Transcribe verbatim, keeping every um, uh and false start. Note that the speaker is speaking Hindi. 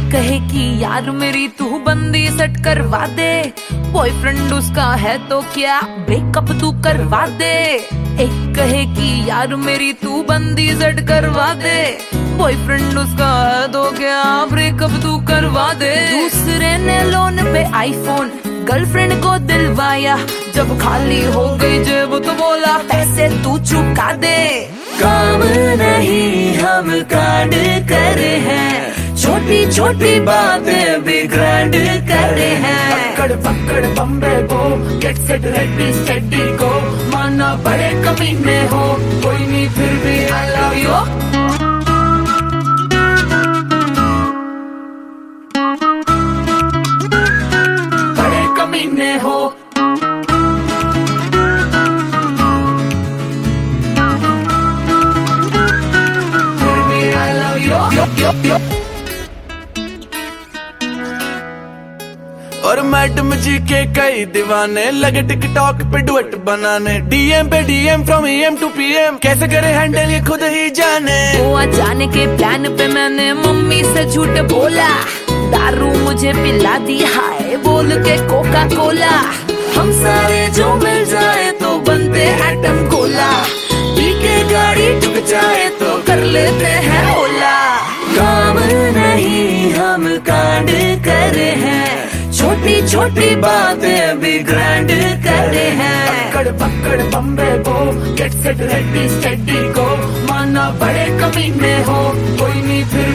कहे कि यार मेरी तू बंदी सेट करवा दे, बॉयफ्रेंड उसका है तो क्या ब्रेकअप तू करवा दे। एक कहे कि यार मेरी तू बंदी सेट करवा दे, बॉयफ्रेंड उसका है तो क्या ब्रेकअप तू करवा दे। दूसरे ने लोन पे आईफोन गर्लफ्रेंड को दिलवाया, जब खाली हो गई जेब तो बोला पैसे तू चुका दे। काम नहीं हम कांड करे हैं, छोटी छोटी बातें भी ग्रैंड करे हैं। पकड़ पकड़ बम्बे को, गेट सेट रेडी स्टेडी को, माना बड़े कमीने हो, कोई नहीं फिर भी आई लव यू। बड़े कमीने हो, फिर भी आई लव यू। और मैडम जी के कई दीवाने लगे टिकटॉक पे डुएट बनाने, डीएम पे DM from M to PM, कैसे करे हैंडल ये खुद ही जाने। गोवा जाने के प्लान पे मैंने मम्मी से झूठ बोला, दारू मुझे पिला दी हाय बोल के कोका कोला। हम सारे जो मिल जाए तो बनते एटम कोला, पी के गाड़ी टूट जाए तो कर लेते हैं ओला। काम नहीं हम कांड करे हैं, छोटी छोटी बातें भी ग्रैंड करे हैं। पकड़ पकड़ बम्बे को, गेट सेट रेडी स्टेडी को, माना बड़े कमीने हो, कोई नहीं फिर